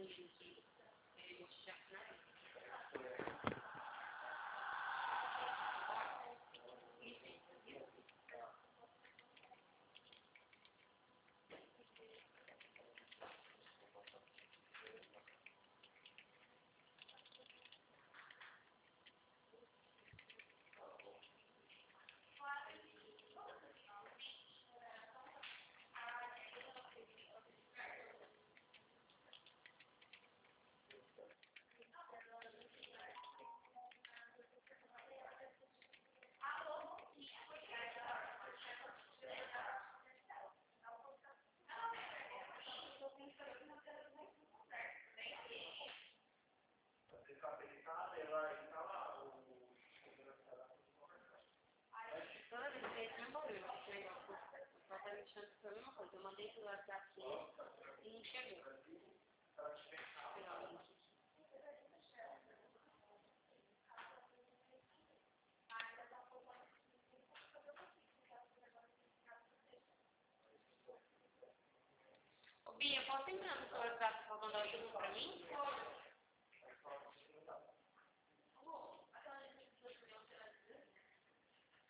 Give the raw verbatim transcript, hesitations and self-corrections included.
Toda vez que ele não morreu, esse negócio, ela tá me achando que foi a mesma coisa. Eu mandei pro WhatsApp aqui e não chegou. Ô, Bia, posso entrar no seu WhatsApp pra mandar tudo pra mim?